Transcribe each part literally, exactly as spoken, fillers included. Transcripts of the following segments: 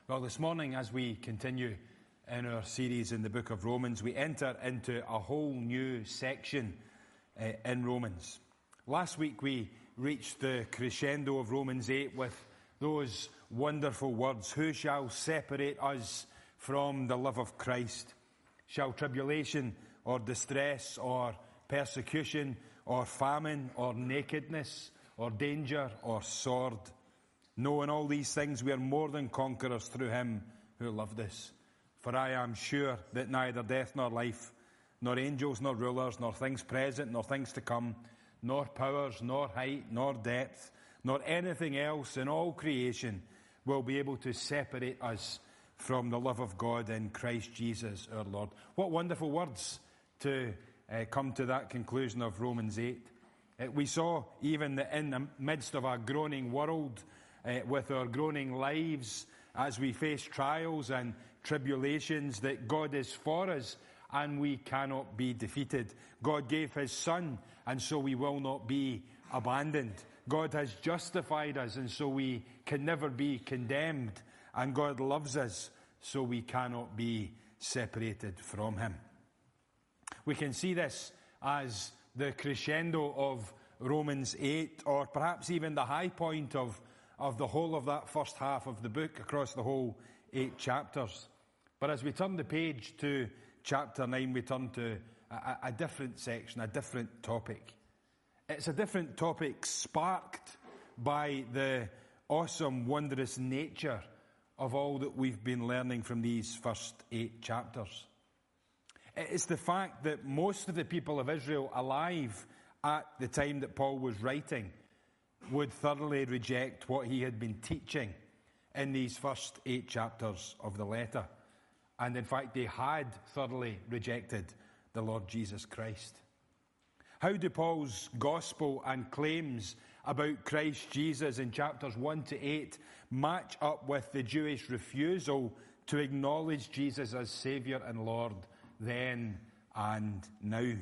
Well, this morning, as we continue in our series in the book of Romans, we enter into a whole new section uh, in Romans. Last week we reached the crescendo of Romans eight with those wonderful words, "Who shall separate us from the love of Christ? Shall tribulation or distress or persecution or famine or nakedness or danger or sword? No, in all these things we are more than conquerors through him who loved us. For I am sure that neither death nor life, nor angels nor rulers, nor things present nor things to come, nor powers, nor height, nor depth, nor anything else in all creation will be able to separate us from the love of God in Christ Jesus our Lord." What wonderful words to uh, come to that conclusion of Romans eight. Uh, we saw even that in the midst of a groaning world, Uh, with our groaning lives, as we face trials and tribulations, that God is for us and we cannot be defeated. God gave his Son, and so we will not be abandoned. God has justified us, and so we can never be condemned. And God loves us, so we cannot be separated from him. We can see this as the crescendo of Romans eight, or perhaps even the high point of of the whole of that first half of the book across the whole eight chapters. But as we turn the page to chapter nine, we turn to a, a different section, a different topic. It's a different topic sparked by the awesome, wondrous nature of all that we've been learning from these first eight chapters. It's the fact that most of the people of Israel alive at the time that Paul was writing would thoroughly reject what he had been teaching in these first eight chapters of the letter. And in fact, they had thoroughly rejected the Lord Jesus Christ. How do Paul's gospel and claims about Christ Jesus in chapters one to eight match up with the Jewish refusal to acknowledge Jesus as Saviour and Lord then and now?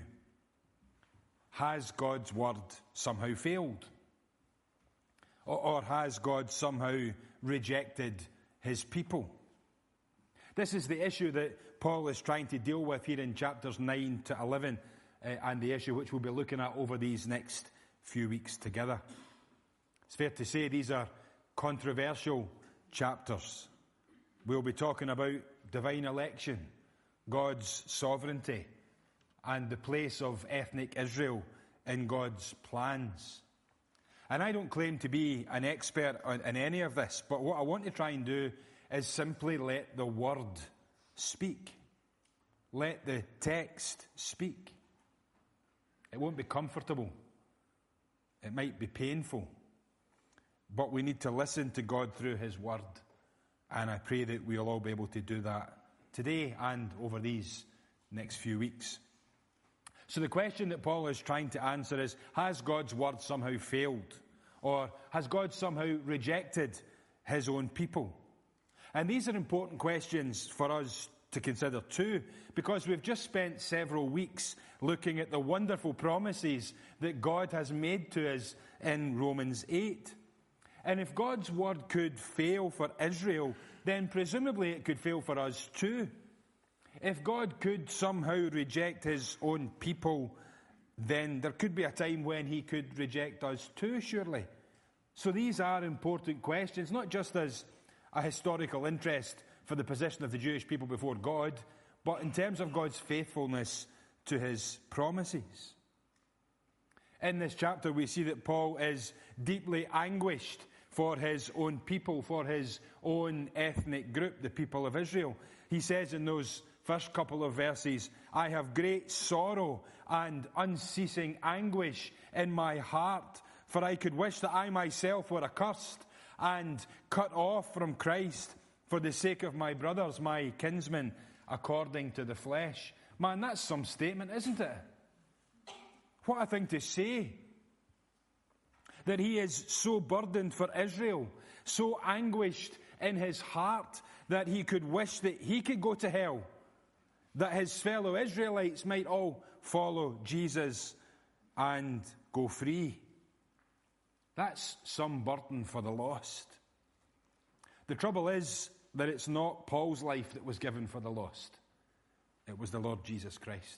Has God's word somehow failed? Or has God somehow rejected his people? This is the issue that Paul is trying to deal with here in chapters nine to eleven, uh, and the issue which we'll be looking at over these next few weeks together. It's fair to say these are controversial chapters. We'll be talking about divine election, God's sovereignty, and the place of ethnic Israel in God's plans. And I don't claim to be an expert in any of this, but what I want to try and do is simply let the word speak. Let the text speak. It won't be comfortable. It might be painful. But we need to listen to God through his word. And I pray that we'll all be able to do that today and over these next few weeks. So the question that Paul is trying to answer is, has God's word somehow failed? Or has God somehow rejected his own people? And these are important questions for us to consider too, because we've just spent several weeks looking at the wonderful promises that God has made to us in Romans eight. And if God's word could fail for Israel, then presumably it could fail for us too. If God could somehow reject his own people, then there could be a time when he could reject us too, surely. So these are important questions, not just as a historical interest for the position of the Jewish people before God, but in terms of God's faithfulness to his promises. In this chapter, we see that Paul is deeply anguished for his own people, for his own ethnic group, the people of Israel. He says in those first couple of verses, "I have great sorrow and unceasing anguish in my heart, for I could wish that I myself were accursed and cut off from Christ for the sake of my brothers, my kinsmen, according to the flesh." Man, that's some statement, isn't it? What a thing to say. That he is so burdened for Israel, so anguished in his heart, that he could wish that he could go to hell, that his fellow Israelites might all follow Jesus and go free. That's some burden for the lost. The trouble is, that it's not Paul's life that was given for the lost. It was the Lord Jesus Christ.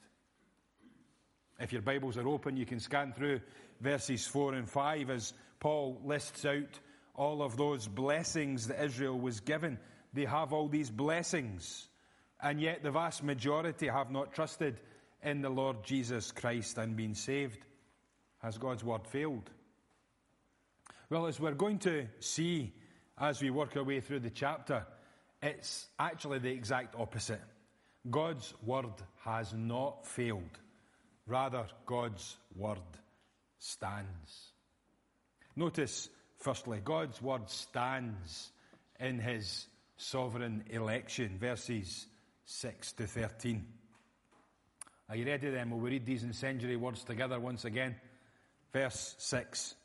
If your Bibles are open, you can scan through verses four and five as Paul lists out all of those blessings that Israel was given. They have all these blessings, and yet the vast majority have not trusted in the Lord Jesus Christ and been saved. Has God's word failed? Well, as we're going to see as we work our way through the chapter, it's actually the exact opposite. God's word has not failed. Rather, God's word stands. Notice, firstly, God's word stands in his sovereign election, verses six to thirteen. Are you ready then? Will we read these incendiary words together once again? Verse six.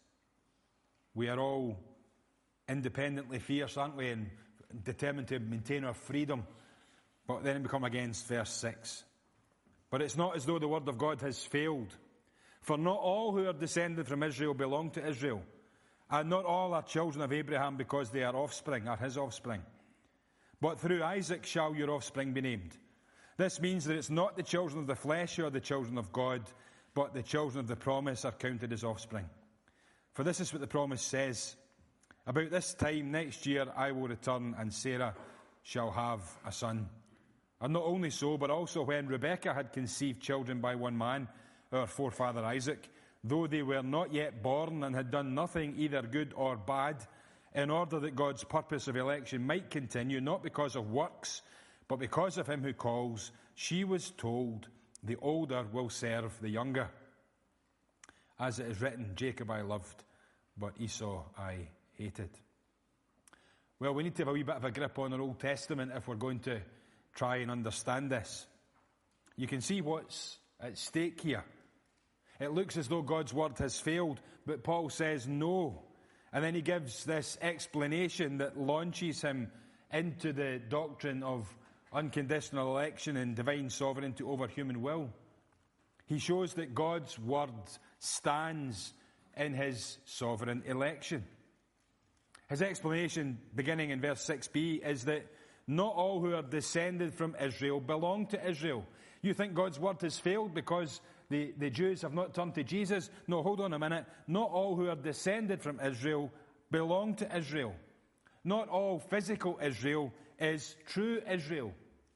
We are all independently fierce, aren't we, and determined to maintain our freedom. But then we come against verse six. But it's not as though the word of God has failed. For not all who are descended from Israel belong to Israel, and not all are children of Abraham because they are offspring, are his offspring. But through Isaac shall your offspring be named. This means that it's not the children of the flesh who are the children of God, but the children of the promise are counted as offspring. For this is what the promise says. About this time next year I will return, and Sarah shall have a son. And not only so, but also when Rebekah had conceived children by one man, our forefather Isaac, though they were not yet born and had done nothing either good or bad, in order that God's purpose of election might continue, not because of works, but because of him who calls, she was told, the older will serve the younger. As it is written, Jacob I loved, but Esau I hated. Well, we need to have a wee bit of a grip on our Old Testament if we're going to try and understand this. You can see what's at stake here. It looks as though God's word has failed, but Paul says no. And then he gives this explanation that launches him into the doctrine of unconditional election and divine sovereignty over human will. He shows that God's word stands in his sovereign election. His explanation, beginning in verse six b, is that not all who are descended from Israel belong to Israel. You think God's word has failed because the, the Jews have not turned to Jesus? No, hold on a minute. Not all who are descended from Israel belong to Israel. Not all physical Israel is true Israel.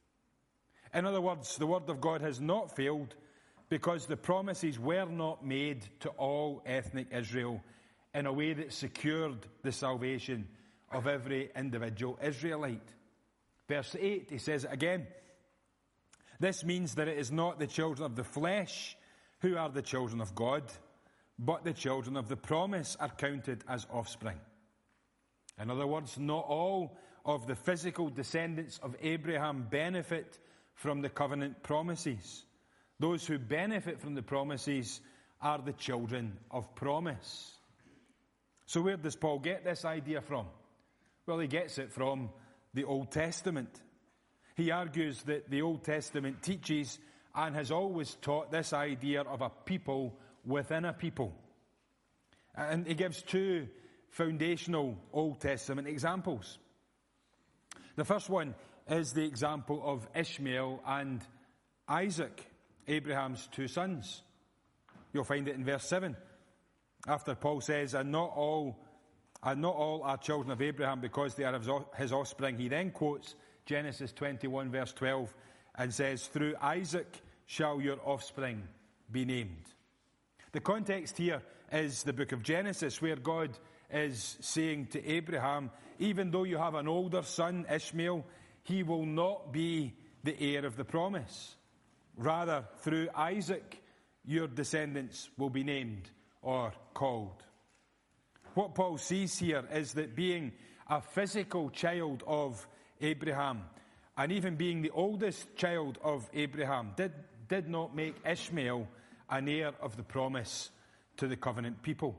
In other words, the word of God has not failed because the promises were not made to all ethnic Israel in a way that secured the salvation of every individual Israelite. Verse eight, he says it again. This means that it is not the children of the flesh who are the children of God, but the children of the promise are counted as offspring. In other words, not all of the physical descendants of Abraham benefit from the covenant promises. Those who benefit from the promises are the children of promise. So where does Paul get this idea from? Well, he gets it from the Old Testament. He argues that the Old Testament teaches and has always taught this idea of a people within a people. And he gives two foundational Old Testament examples. The first one is the example of Ishmael and Isaac, Abraham's two sons. You'll find it in verse seven. After Paul says, and not all, and not all are children of Abraham because they are his offspring, he then quotes Genesis twenty-one verse twelve and says, through Isaac shall your offspring be named. The context here is the book of Genesis, where God is saying to Abraham, even though you have an older son, Ishmael, he will not be the heir of the promise. Rather, through Isaac, your descendants will be named or called. What Paul sees here is that being a physical child of Abraham, and even being the oldest child of Abraham, did, did not make Ishmael an heir of the promise to the covenant people.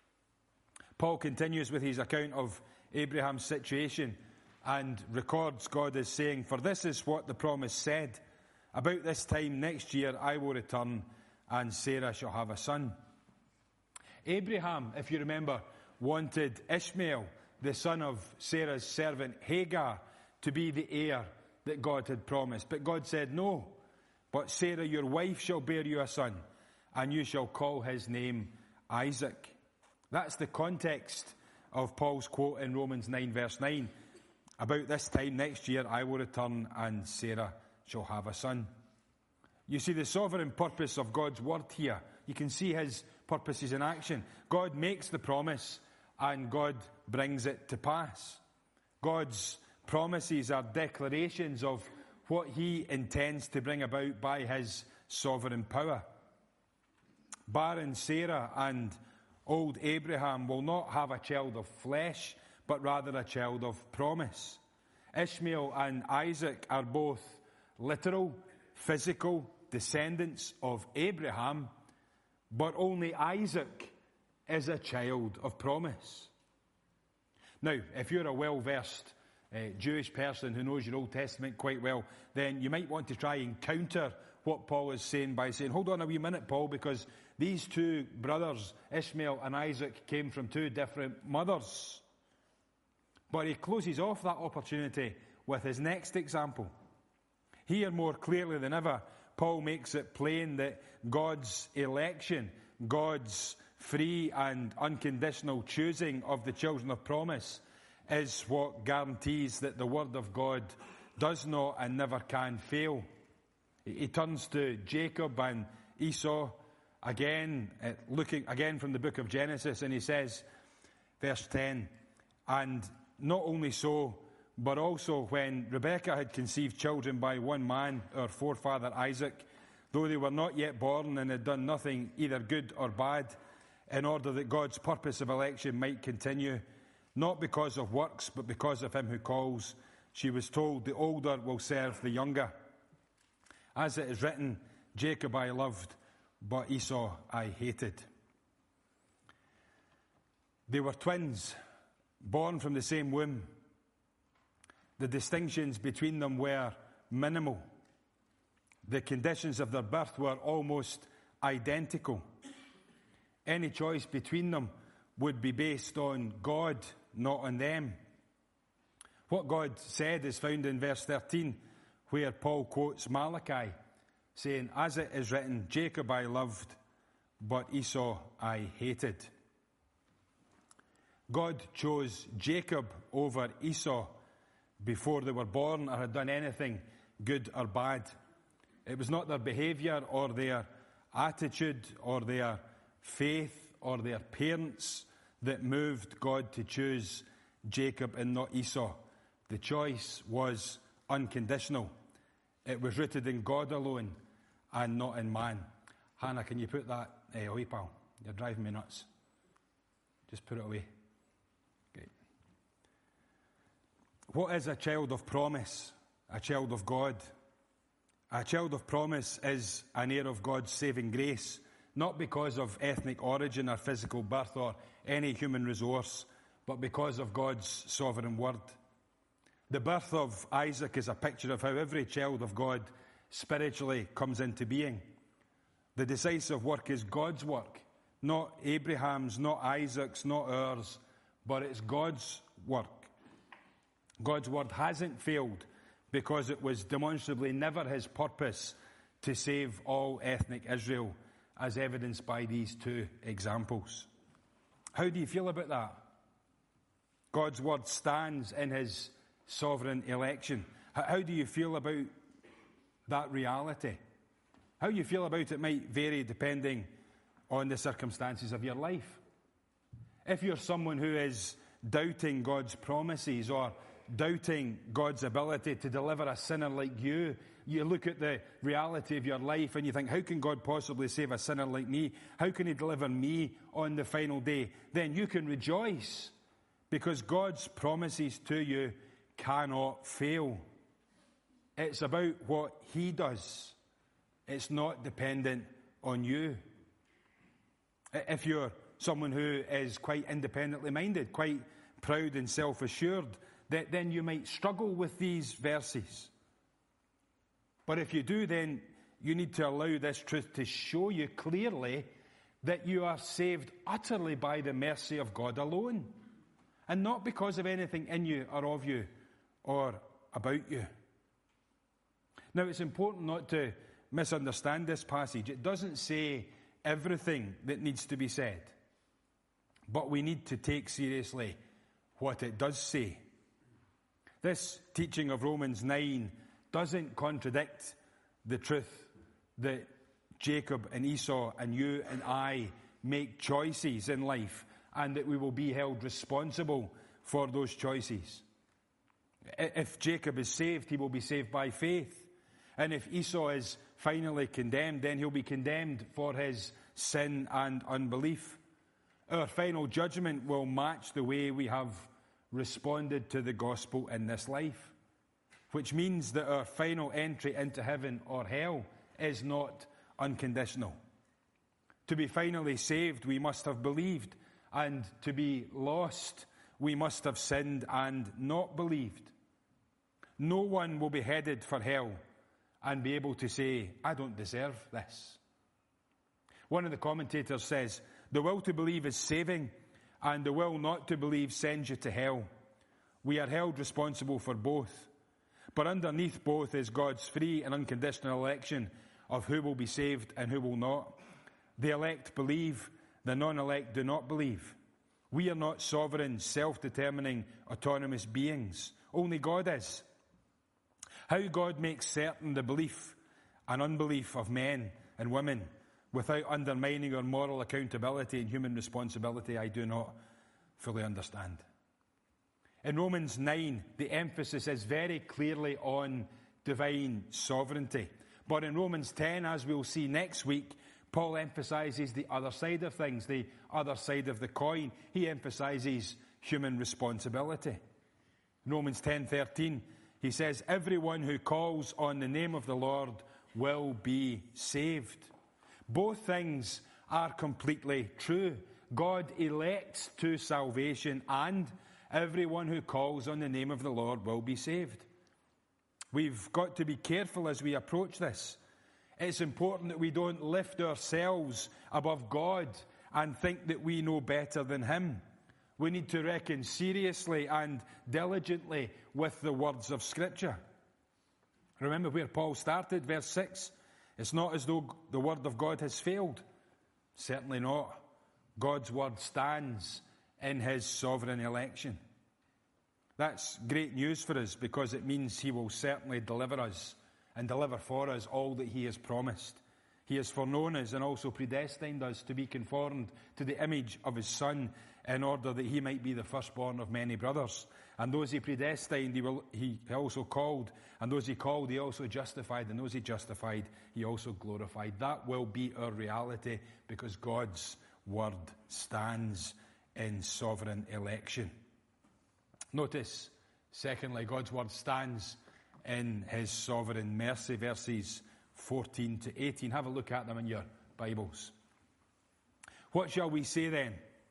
Paul continues with his account of Abraham's situation and records God as saying, for this is what the promise said, about this time next year I will return and Sarah shall have a son. Abraham, if you remember, wanted Ishmael, the son of Sarah's servant Hagar, to be the heir that God had promised. But God said, no, but Sarah, your wife, shall bear you a son, and you shall call his name Isaac. That's the context of Paul's quote in Romans nine, verse nine. About this time next year I will return, and Sarah shall have a son. You see the sovereign purpose of God's word here. You can see his purposes in action. God makes the promise, and God brings it to pass. God's promises are declarations of what he intends to bring about by his sovereign power. Barren Sarah and old Abraham will not have a child of flesh, but rather a child of promise. Ishmael and Isaac are both literal, physical descendants of Abraham, but only Isaac is a child of promise. Now, if you're a well-versed uh, Jewish person who knows your Old Testament quite well, then you might want to try and counter what Paul is saying by saying, hold on a wee minute, Paul, because these two brothers, Ishmael and Isaac, came from two different mothers. But he closes off that opportunity with his next example. Here, more clearly than ever, Paul makes it plain that God's election, God's free and unconditional choosing of the children of promise is what guarantees that the word of God does not and never can fail. He turns to Jacob and Esau again, looking again from the book of Genesis, and he says, verse ten, and not only so, but also when Rebekah had conceived children by one man, our forefather Isaac, though they were not yet born and had done nothing either good or bad, in order that God's purpose of election might continue, not because of works, but because of him who calls, she was told, the older will serve the younger. As it is written, Jacob I loved, but Esau I hated. They were twins, born from the same womb. The distinctions between them were minimal. The conditions of their birth were almost identical. Any choice between them would be based on God, not on them. What God said is found in verse thirteen, where Paul quotes Malachi, saying, as it is written, Jacob I loved, but Esau I hated. God chose Jacob over Esau before they were born or had done anything good or bad. It was not their behaviour or their attitude or their faith or their parents that moved God to choose Jacob and not Esau. The choice was unconditional. It was rooted in God alone and not in man. Hannah, can you put that uh, away, pal? You're driving me nuts. Just put it away. Great. What is a child of promise? A child of God? A child of promise is an heir of God's saving grace, not because of ethnic origin or physical birth or any human resource, but because of God's sovereign word. The birth of Isaac is a picture of how every child of God spiritually comes into being. The decisive work is God's work, not Abraham's, not Isaac's, not ours, but it's God's work. God's word hasn't failed because it was demonstrably never his purpose to save all ethnic Israel, as evidenced by these two examples. How do you feel about that? God's word stands in his sovereign election. How do you feel about that reality? How you feel about it might vary depending on the circumstances of your life. If you're someone who is doubting God's promises or doubting God's ability to deliver a sinner like you, you look at the reality of your life and you think, how can God possibly save a sinner like me? How can he deliver me on the final day? Then you can rejoice because God's promises to you cannot fail. It's about what he does. It's not dependent on you. If you're someone who is quite independently minded, quite proud and self-assured, then you might struggle with these verses. But if you do, then you need to allow this truth to show you clearly that you are saved utterly by the mercy of God alone, and not because of anything in you or of you or about you. Now, it's important not to misunderstand this passage. It doesn't say everything that needs to be said, but we need to take seriously what it does say. This teaching of Romans nine doesn't contradict the truth that Jacob and Esau and you and I make choices in life, and that we will be held responsible for those choices. If Jacob is saved, he will be saved by faith. And if Esau is finally condemned, then he'll be condemned for his sin and unbelief. Our final judgment will match the way we have responded to the gospel in this life, which means that our final entry into heaven or hell is not unconditional. To be finally saved, we must have believed, and to be lost, we must have sinned and not believed. No one will be headed for hell and be able to say, I don't deserve this. One of the commentators says, the will to believe is saving, and the will not to believe sends you to hell. We are held responsible for both. But underneath both is God's free and unconditional election of who will be saved and who will not. The elect believe, the non-elect do not believe. We are not sovereign, self-determining, autonomous beings. Only God is. How God makes certain the belief and unbelief of men and women without undermining our moral accountability and human responsibility, I do not fully understand. In Romans nine, the emphasis is very clearly on divine sovereignty. But in Romans ten, as we'll see next week, Paul emphasizes the other side of things, the other side of the coin. He emphasizes human responsibility. In Romans ten thirteen, he says, everyone who calls on the name of the Lord will be saved. Both things are completely true. God elects to salvation, and everyone who calls on the name of the Lord will be saved. We've got to be careful as we approach this. It's important that we don't lift ourselves above God and think that we know better than Him. We need to reckon seriously and diligently with the words of Scripture. Remember where Paul started, verse six. It's not as though the word of God has failed. Certainly not. God's word stands in His sovereign election. That's great news for us, because it means He will certainly deliver us and deliver for us all that He has promised. He has foreknown us and also predestined us to be conformed to the image of His Son, in order that He might be the firstborn of many brothers. And those He predestined, He, will, he also called. And those He called, He also justified. And those He justified, He also glorified. That will be our reality, because God's word stands in sovereign election. Notice, secondly, God's word stands in His sovereign mercy, verses fourteen to eighteen. Have a look at them in your Bibles. What shall we say then?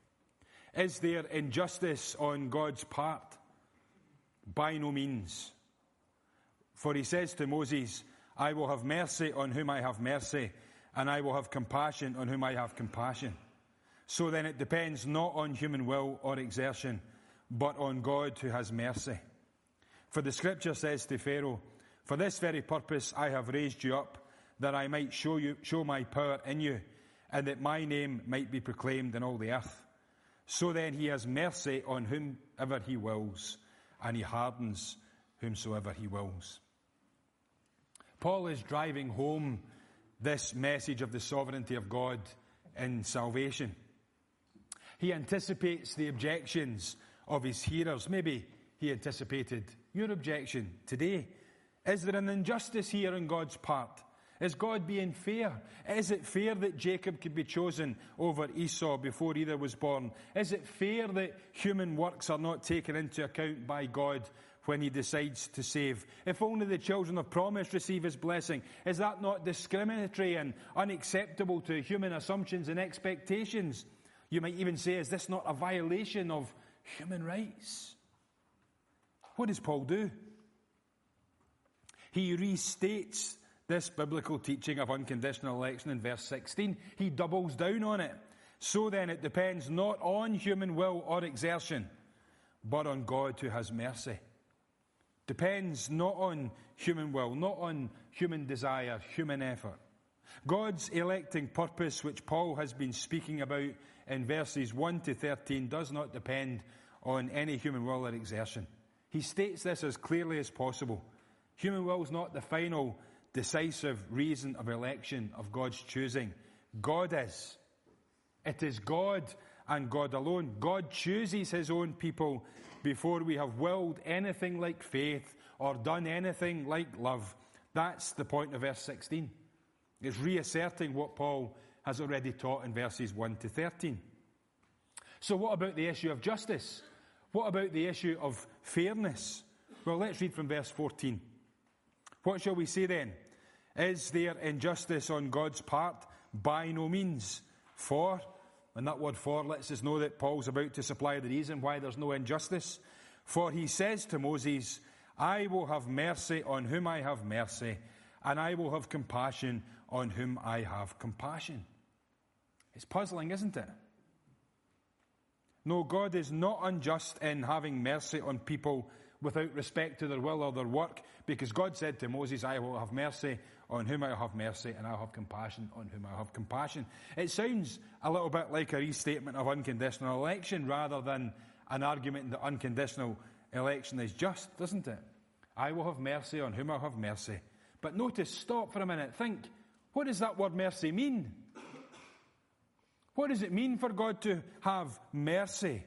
Is there injustice on God's part? By no means. For He says to Moses, I will have mercy on whom I have mercy, and I will have compassion on whom I have compassion. So then it depends not on human will or exertion, but on God who has mercy. For the Scripture says to Pharaoh, for this very purpose I have raised you up, that I might show you, show my power in you, and that my name might be proclaimed in all the earth. So then He has mercy on whomever He wills, and He hardens whomsoever He wills. Paul is driving home this message of the sovereignty of God in salvation. He anticipates the objections of his hearers. Maybe he anticipated your objection today. Is there an injustice here on God's part? Is God being fair? Is it fair that Jacob could be chosen over Esau before either was born? Is it fair that human works are not taken into account by God when He decides to save? If only the children of promise receive His blessing, is that not discriminatory and unacceptable to human assumptions and expectations? You might even say, is this not a violation of human rights? What does Paul do? He restates this biblical teaching of unconditional election in verse sixteen. He doubles down on it. So then it depends not on human will or exertion, but on God who has mercy. depends not on human will, not on human desire, human effort. God's electing purpose, which Paul has been speaking about in verses one to thirteen, does not depend on any human will or exertion. He states this as clearly as possible. Human will is not the final, decisive reason of election, of God's choosing. God is. It is God and God alone. God chooses his own people before we have willed anything like faith or done anything like love. That's the point of verse sixteen. It's reasserting what Paul has already taught in verses one to thirteen. So what about the issue of justice? What about the issue of fairness? Well, let's read from verse fourteen. What shall we say then? Is there injustice on God's part? By no means. For, and that word for lets us know that Paul's about to supply the reason why there's no injustice. For he says to Moses, I will have mercy on whom I have mercy, and I will have compassion on whom I have compassion. It's puzzling, isn't it? No, God is not unjust in having mercy on people without respect to their will or their work, because God said to Moses, I will have mercy on whom I have mercy, and I'll have compassion on whom I have compassion. It sounds a little bit like a restatement of unconditional election rather than an argument that unconditional election is just, doesn't it? I will have mercy on whom I have mercy. But notice, stop for a minute, think, what does that word mercy mean? What does it mean for God to have mercy?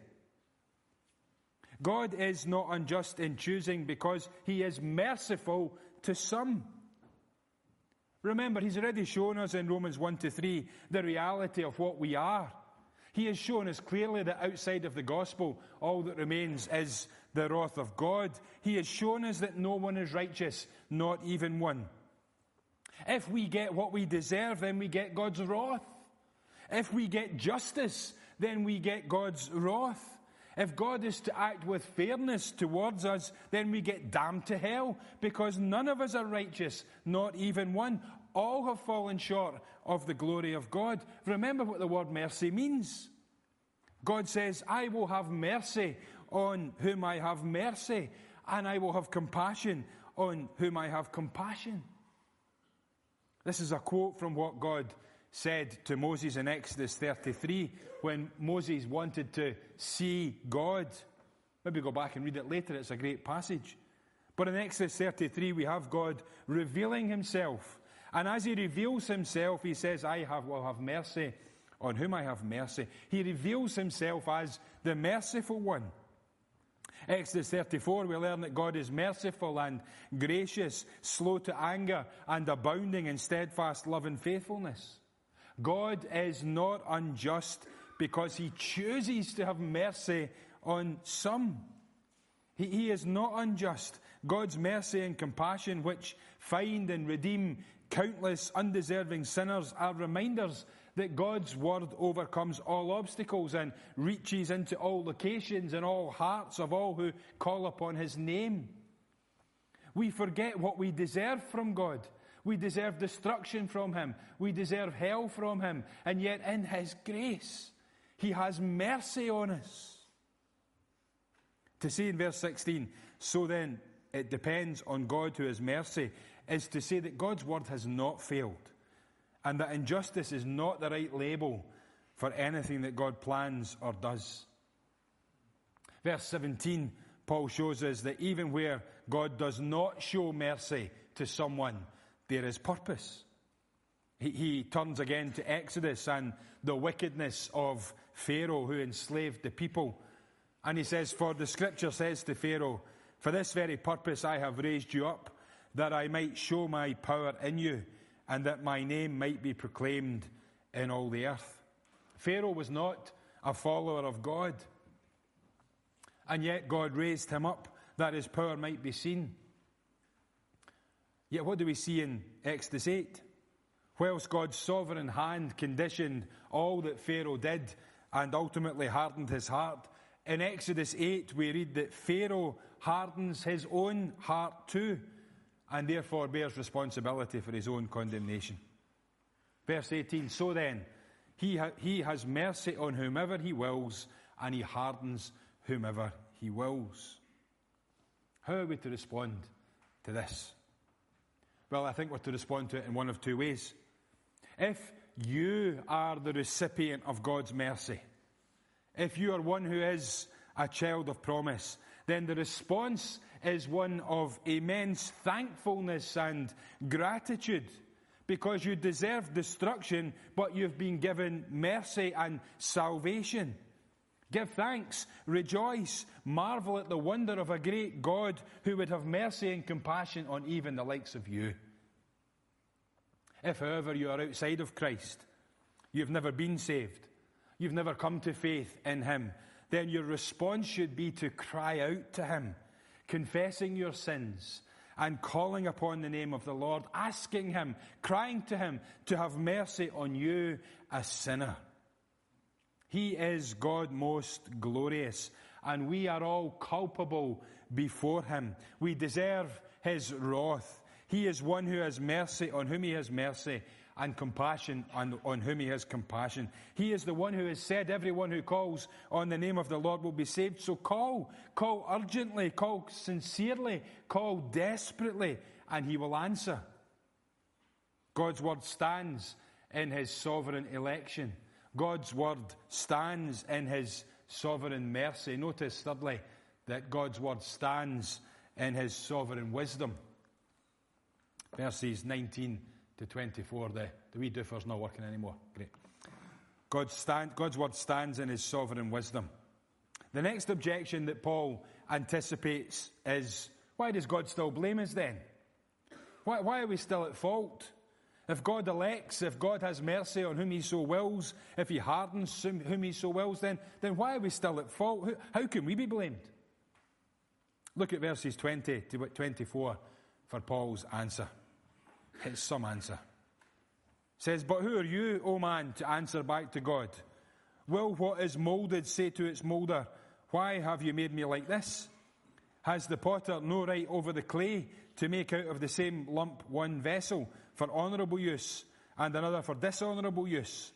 God is not unjust in choosing because he is merciful to some. Remember, he's already shown us in Romans one to three the reality of what we are. He has shown us clearly that outside of the gospel, all that remains is the wrath of God. He has shown us that no one is righteous, not even one. If we get what we deserve, then we get God's wrath. If we get justice, then we get God's wrath. If God is to act with fairness towards us, then we get damned to hell, because none of us are righteous, not even one. All have fallen short of the glory of God. Remember what the word mercy means. God says, I will have mercy on whom I have mercy, and I will have compassion on whom I have compassion. This is a quote from what God said to Moses in Exodus thirty-three when Moses wanted to see God. Maybe go back and read it later, it's a great passage. But in Exodus thirty-three we have God revealing himself. And as he reveals himself, he says, I have, will have mercy on whom I have mercy. He reveals himself as the merciful one. Exodus thirty-four, we learn that God is merciful and gracious, slow to anger, and abounding in steadfast love and faithfulness. God is not unjust because he chooses to have mercy on some. He, he is not unjust. God's mercy and compassion, which find and redeem countless undeserving sinners, are reminders that God's word overcomes all obstacles and reaches into all locations and all hearts of all who call upon his name. We forget what we deserve from God. We deserve destruction from him. We deserve hell from him. And yet in his grace, he has mercy on us. To say in verse sixteen, so then it depends on God who has mercy, is to say that God's word has not failed, and that injustice is not the right label for anything that God plans or does. Verse seventeen, Paul shows us that even where God does not show mercy to someone, there is purpose. He, he turns again to Exodus and the wickedness of Pharaoh who enslaved the people. And he says, for the scripture says to Pharaoh, for this very purpose I have raised you up, that I might show my power in you, and that my name might be proclaimed in all the earth. Pharaoh was not a follower of God, and yet God raised him up that his power might be seen. Yet what do we see in Exodus eight? Whilst God's sovereign hand conditioned all that Pharaoh did and ultimately hardened his heart, in Exodus eight we read that Pharaoh hardens his own heart too, and therefore bears responsibility for his own condemnation. Verse eighteen, so then, he, ha- he has mercy on whomever he wills, and he hardens whomever he wills. How are we to respond to this? Well, I think we're to respond to it in one of two ways. If you are the recipient of God's mercy, if you are one who is a child of promise, then the response is one of immense thankfulness and gratitude, because you deserve destruction, but you've been given mercy and salvation. Give thanks, rejoice, marvel at the wonder of a great God who would have mercy and compassion on even the likes of you. If, however, you are outside of Christ, you've never been saved, you've never come to faith in Him, then your response should be to cry out to Him, confessing your sins and calling upon the name of the Lord, asking Him, crying to Him to have mercy on you, a sinner. He is God most glorious, and we are all culpable before Him. We deserve His wrath. He is one who has mercy on whom He has mercy, and compassion on, on whom He has compassion. He is the one who has said, everyone who calls on the name of the Lord will be saved. So call, call urgently, call sincerely, call desperately, and He will answer. God's word stands in His sovereign election. God's word stands in His sovereign mercy. Notice, thirdly, that God's word stands in His sovereign wisdom. Verses nineteen to twenty-four, the, the wee doofer's not working anymore. Great. God stand, God's word stands in His sovereign wisdom. The next objection that Paul anticipates is, why does God still blame us then? Why, why are we still at fault? If God elects, if God has mercy on whom He so wills, if He hardens whom He so wills, then, then why are we still at fault? How can we be blamed? Look at verses twenty to twenty-four for Paul's answer. It's some answer. It says, but who are you, O man, to answer back to God? Will what is moulded say to its moulder, why have you made me like this? Has the potter no right over the clay to make out of the same lump one vessel for honourable use and another for dishonourable use?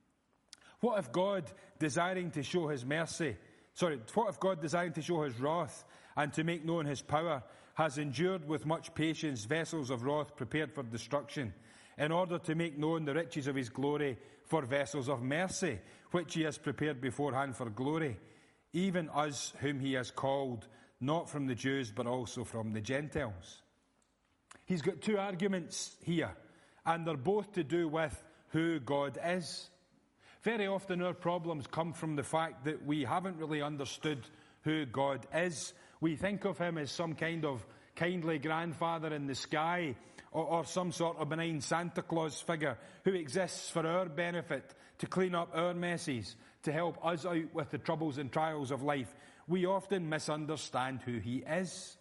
What if God, desiring to show His mercy, sorry, what if God, desiring to show His wrath and to make known His power, has endured with much patience vessels of wrath prepared for destruction, in order to make known the riches of His glory for vessels of mercy, which He has prepared beforehand for glory, even us whom He has called, not from the Jews, but also from the Gentiles. He's got two arguments here, and they're both to do with who God is. Very often our problems come from the fact that we haven't really understood who God is. We think of Him as some kind of kindly grandfather in the sky, or, or some sort of benign Santa Claus figure who exists for our benefit, to clean up our messes, to help us out with the troubles and trials of life. We often misunderstand who He is.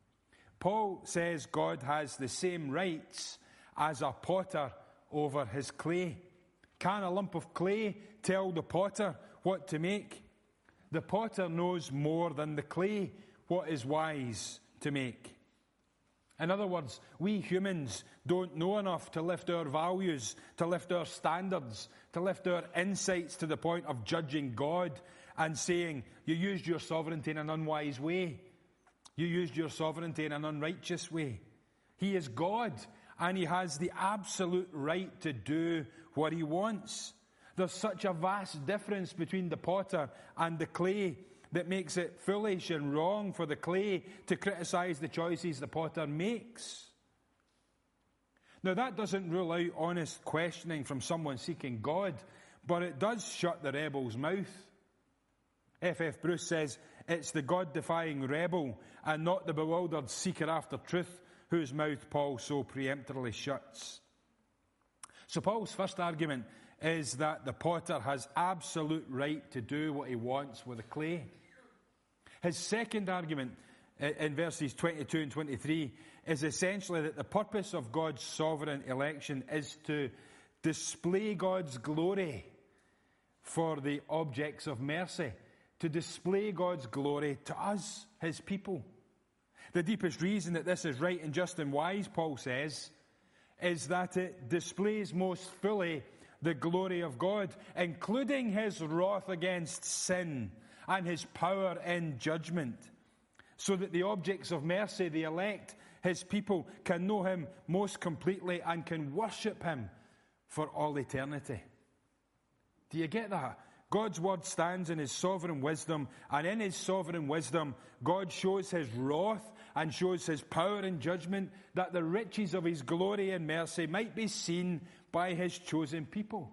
Paul says God has the same rights as a potter over his clay. Can a lump of clay tell the potter what to make? The potter knows more than the clay what is wise to make. In other words, we humans don't know enough to lift our values, to lift our standards, to lift our insights to the point of judging God and saying, you used your sovereignty in an unwise way. You used your sovereignty in an unrighteous way. He is God, and He has the absolute right to do what He wants. There's such a vast difference between the potter and the clay that makes it foolish and wrong for the clay to criticize the choices the potter makes. Now, that doesn't rule out honest questioning from someone seeking God, but it does shut the rebel's mouth. F F Bruce says, it's the God-defying rebel and not the bewildered seeker after truth whose mouth Paul so preemptorily shuts. So Paul's first argument is that the potter has absolute right to do what he wants with the clay. His second argument in verses twenty-two and twenty-three is essentially that the purpose of God's sovereign election is to display God's glory for the objects of mercy, to display God's glory to us, His people. The deepest reason that this is right and just and wise, Paul says, is that it displays most fully the glory of God, including His wrath against sin and His power in judgment. so that the objects of mercy, the elect, his people, can know him most completely and can worship him for all eternity. Do you get that? God's word stands in his sovereign wisdom, and in his sovereign wisdom, God shows his wrath and shows his power and judgment, that the riches of his glory and mercy might be seen by his chosen people.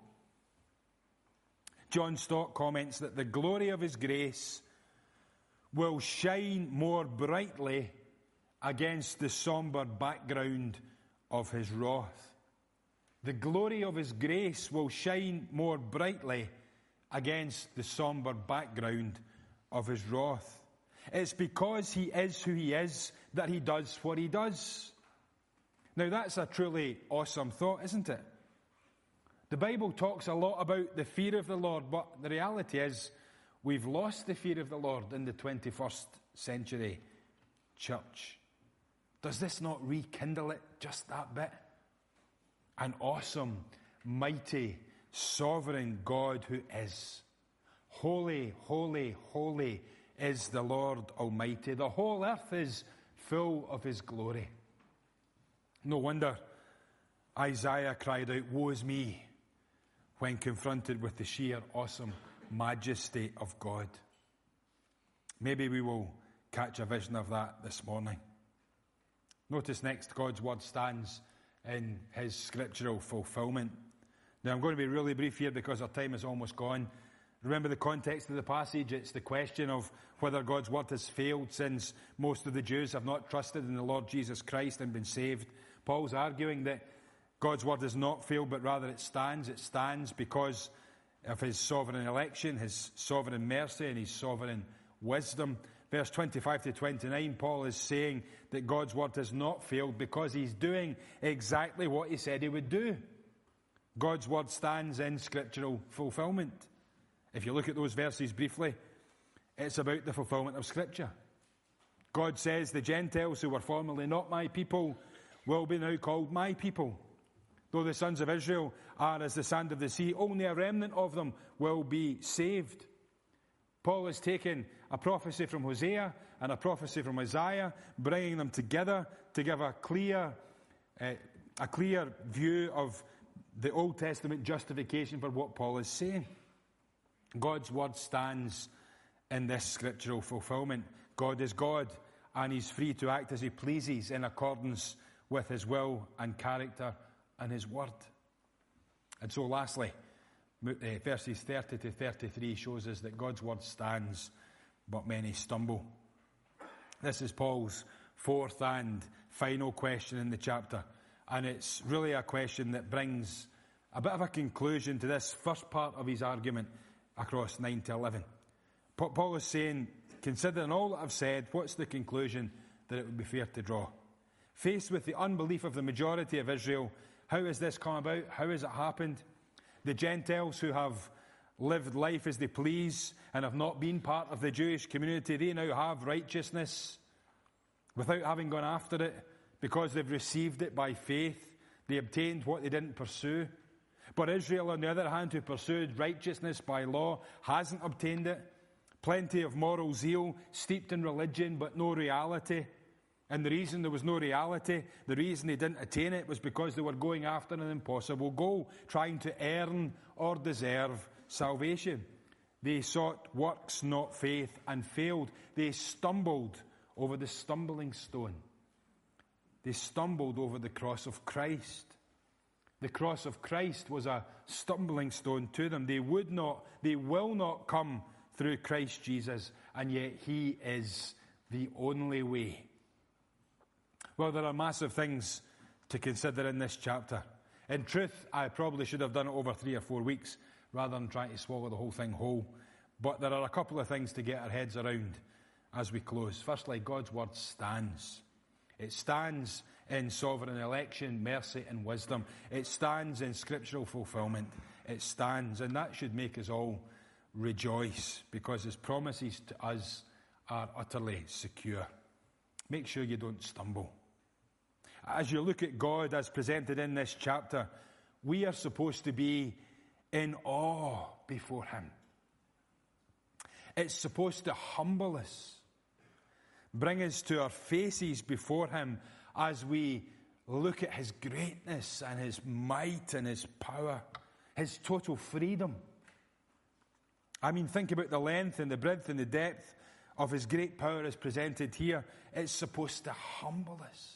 John Stott comments that the glory of his grace will shine more brightly against the somber background of his wrath. The glory of his grace will shine more brightly against the somber background of his wrath. It's because he is who he is that he does what he does. Now that's a truly awesome thought, isn't it? The Bible talks a lot about the fear of the Lord, but the reality is we've lost the fear of the Lord in the twenty-first century church. Does this not rekindle it just that bit? An awesome, mighty, sovereign God who is. Holy, holy, holy is the Lord Almighty. The whole earth is full of his glory. No wonder Isaiah cried out, "Woe is me," when confronted with the sheer awesome majesty of God. Maybe we will catch a vision of that this morning. Notice next, God's word stands in his scriptural fulfillment. Now, I'm going to be really brief here because our time is almost gone. Remember the context of the passage. It's the question of whether God's word has failed, since most of the Jews have not trusted in the Lord Jesus Christ and been saved. Paul's arguing that God's word has not failed, but rather it stands. It stands because of his sovereign election, his sovereign mercy, and his sovereign wisdom. Verse twenty-five to twenty-nine, Paul is saying that God's word has not failed because he's doing exactly what he said he would do. God's word stands in scriptural fulfillment. If you look at those verses briefly, it's about the fulfillment of Scripture. God says, "The Gentiles who were formerly not my people will be now called my people. Though the sons of Israel are as the sand of the sea, only a remnant of them will be saved." Paul has taken a prophecy from Hosea and a prophecy from Isaiah, bringing them together to give a clear, uh, a clear view of the Old Testament justification for what Paul is saying. God's word stands in this scriptural fulfillment. God is God, and he's free to act as he pleases in accordance with his will and character and his word. And so lastly, verses thirty to thirty-three shows us that God's word stands, but many stumble. This is Paul's fourth and final question in the chapter, and it's really a question that brings a bit of a conclusion to this first part of his argument across nine to eleven. Paul is saying, considering all that I've said, what's the conclusion that it would be fair to draw? Faced with the unbelief of the majority of Israel, how has this come about? How has it happened? The Gentiles who have lived life as they please and have not been part of the Jewish community, they now have righteousness without having gone after it because they've received it by faith. They obtained what they didn't pursue. But Israel, on the other hand, who pursued righteousness by law, hasn't obtained it. Plenty of moral zeal, steeped in religion, but no reality. And the reason there was no reality, the reason they didn't attain it, was because they were going after an impossible goal, trying to earn or deserve salvation. They sought works, not faith, and failed. They stumbled over the stumbling stone. They stumbled over the cross of Christ. The cross of Christ was a stumbling stone to them. They would not, they will not come through Christ Jesus, and yet he is the only way. Well, there are massive things to consider in this chapter. In truth, I probably should have done it over three or four weeks rather than trying to swallow the whole thing whole. But there are a couple of things to get our heads around as we close. Firstly, God's word stands. It stands in sovereign election, mercy and wisdom. It stands in scriptural fulfillment. It stands, and that should make us all rejoice, because his promises to us are utterly secure. Make sure you don't stumble. As you look at God as presented in this chapter, we are supposed to be in awe before him. It's supposed to humble us. Bring us to our faces before him as we look at his greatness and his might and his power, his total freedom. I mean, think about the length and the breadth and the depth of his great power as presented here. It's supposed to humble us.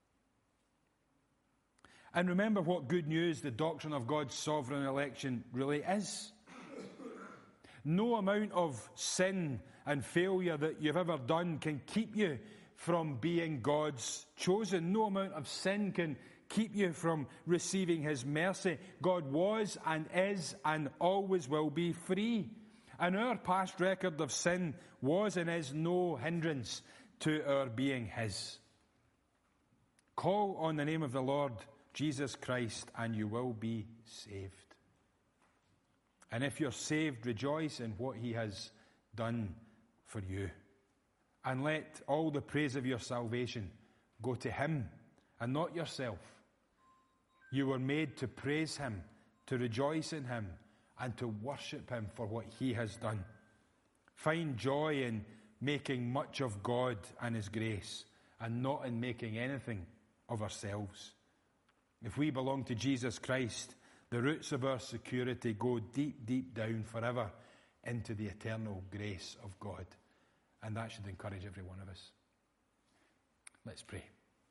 And remember what good news the doctrine of God's sovereign election really is. No amount of sin and failure that you've ever done can keep you from being God's chosen. No amount of sin can keep you from receiving his mercy. God was and is and always will be free. And our past record of sin was and is no hindrance to our being his. Call on the name of the Lord Jesus Christ and you will be saved. And if you're saved, rejoice in what he has done for you. And let all the praise of your salvation go to him and not yourself. You were made to praise him, to rejoice in him, and to worship him for what he has done. Find joy in making much of God and his grace, and not in making anything of ourselves. If we belong to Jesus Christ, the roots of our security go deep, deep down forever into the eternal grace of God. And that should encourage every one of us. Let's pray.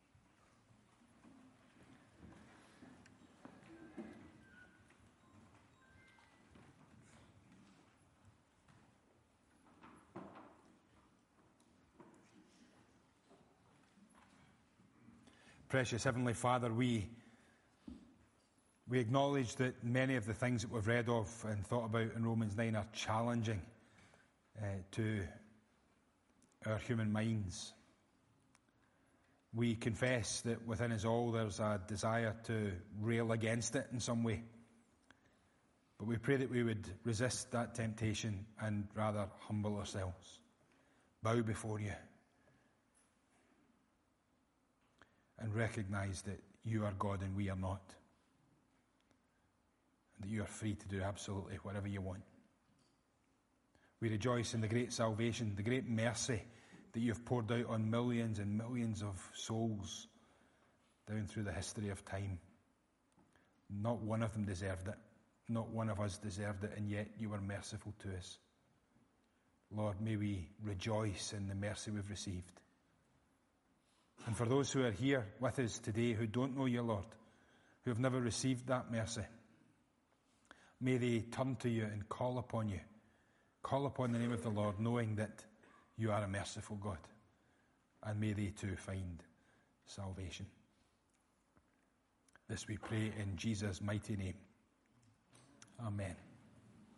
Precious Heavenly Father, we We acknowledge that many of the things that we've read of and thought about in Romans nine are challenging uh, to our human minds. We confess that within us all there's a desire to rail against it in some way. But we pray that we would resist that temptation and rather humble ourselves, bow before you, and recognize that you are God and we are not. That you are free to do absolutely whatever you want. We rejoice in the great salvation, the great mercy that you've poured out on millions and millions of souls down through the history of time. Not one of them deserved it. Not one of us deserved it, and yet you were merciful to us. Lord, may we rejoice in the mercy we've received. And for those who are here with us today who don't know you, Lord, who have never received that mercy, may they turn to you and call upon you. Call upon the name of the Lord, knowing that you are a merciful God. And may they too find salvation. This we pray in Jesus' mighty name. Amen.